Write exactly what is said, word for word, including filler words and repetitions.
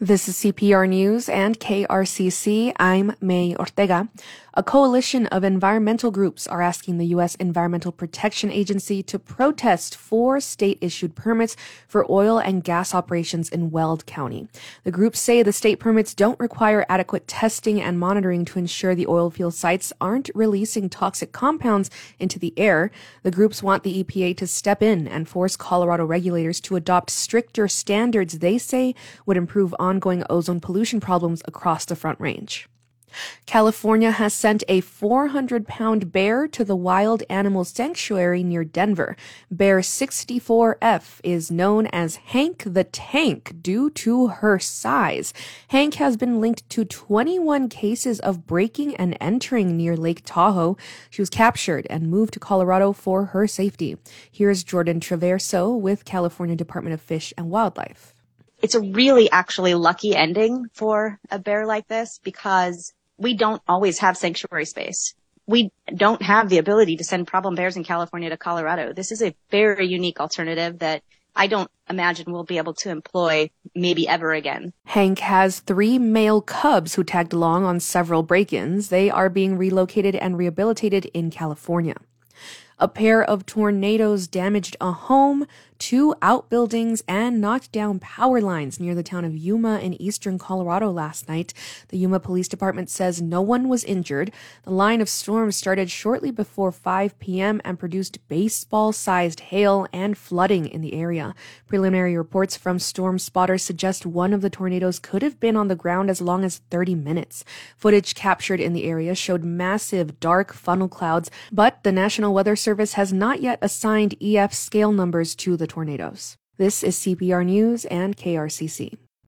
This is C P R News and K R C C. I'm May Ortega. A coalition of environmental groups are asking the U S Environmental Protection Agency to protest four state-issued permits for oil and gas operations in Weld County. The groups say the state permits don't require adequate testing and monitoring to ensure the oil field sites aren't releasing toxic compounds into the air. The groups want the E P A to step in and force Colorado regulators to adopt stricter standards they say would improve ongoing ozone pollution problems across the Front Range. California has sent a four hundred pound bear to the Wild Animal Sanctuary near Denver. Bear sixty-four F is known as Hank the Tank due to her size. Hank has been linked to twenty-one cases of breaking and entering near Lake Tahoe. She was captured and moved to Colorado for her safety. Here's Jordan Traverso with California Department of Fish and Wildlife. It's a really actually lucky ending for a bear like this because we don't always have sanctuary space. We don't have the ability to send problem bears in California to Colorado. This is a very unique alternative that I don't imagine we'll be able to employ maybe ever again. Hank has three male cubs who tagged along on several break-ins. They are being relocated and rehabilitated in California. A pair of tornadoes damaged a home, two outbuildings, and knocked down power lines near the town of Yuma in eastern Colorado last night. The Yuma Police Department says no one was injured. The line of storms started shortly before five p.m. and produced baseball-sized hail and flooding in the area. Preliminary reports from storm spotters suggest one of the tornadoes could have been on the ground as long as thirty minutes. Footage captured in the area showed massive dark funnel clouds, but the National Weather Service has not yet assigned E F scale numbers to the tornadoes. This is C P R News and K R C C.